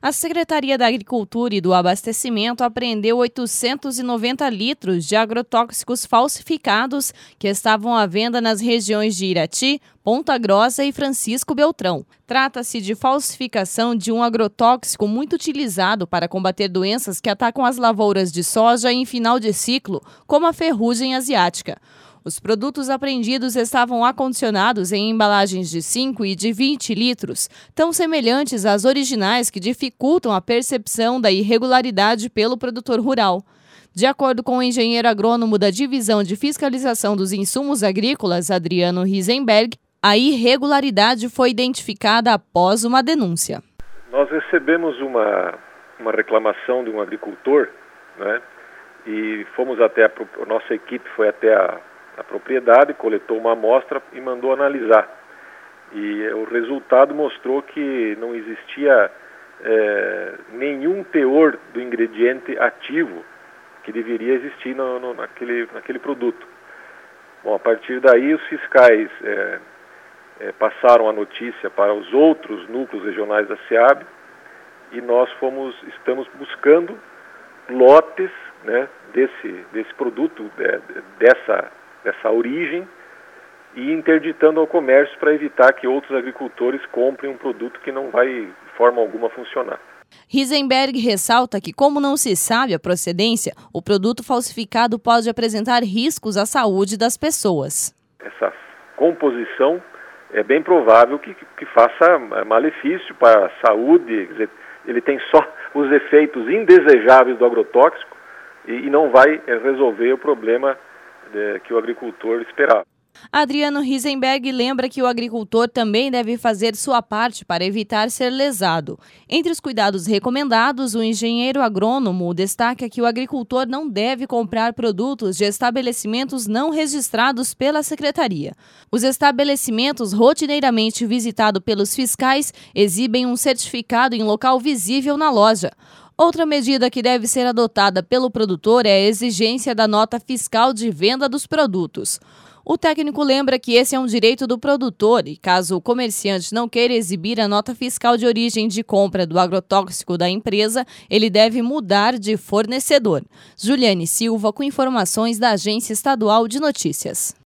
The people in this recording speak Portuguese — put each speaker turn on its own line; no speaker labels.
A Secretaria da Agricultura e do Abastecimento apreendeu 890 litros de agrotóxicos falsificados que estavam à venda nas regiões de Irati, Ponta Grossa e Francisco Beltrão. Trata-se de falsificação de um agrotóxico muito utilizado para combater doenças que atacam as lavouras de soja em final de ciclo, como a ferrugem asiática. Os produtos apreendidos estavam acondicionados em embalagens de 5 e de 20 litros, tão semelhantes às originais que dificultam a percepção da irregularidade pelo produtor rural. De acordo com o engenheiro agrônomo da Divisão de Fiscalização dos Insumos Agrícolas, Adriano Risenberg, a irregularidade foi identificada após uma denúncia.
Nós recebemos uma reclamação de um agricultor, né? E fomos até a nossa equipe foi até a propriedade, coletou uma amostra e mandou analisar. E o resultado mostrou que não existia nenhum teor do ingrediente ativo que deveria existir naquele produto. Bom, a partir daí os fiscais passaram a notícia para os outros núcleos regionais da SEAB e nós estamos buscando lotes, né, desse produto, dessa origem, e interditando ao comércio para evitar que outros agricultores comprem um produto que não vai de forma alguma funcionar.
Risenberg ressalta que, como não se sabe a procedência, o produto falsificado pode apresentar riscos à saúde das pessoas.
Essa composição é bem provável que faça malefício para a saúde, quer dizer, ele tem só os efeitos indesejáveis do agrotóxico e não vai resolver o problema que o agricultor esperava.
Adriano Risenberg lembra que o agricultor também deve fazer sua parte para evitar ser lesado. Entre os cuidados recomendados, o engenheiro agrônomo destaca que o agricultor não deve comprar produtos de estabelecimentos não registrados pela Secretaria. Os estabelecimentos rotineiramente visitados pelos fiscais exibem um certificado em local visível na loja. Outra medida que deve ser adotada pelo produtor é a exigência da nota fiscal de venda dos produtos. O técnico lembra que esse é um direito do produtor e, caso o comerciante não queira exibir a nota fiscal de origem de compra do agrotóxico da empresa, ele deve mudar de fornecedor. Juliane Silva, com informações da Agência Estadual de Notícias.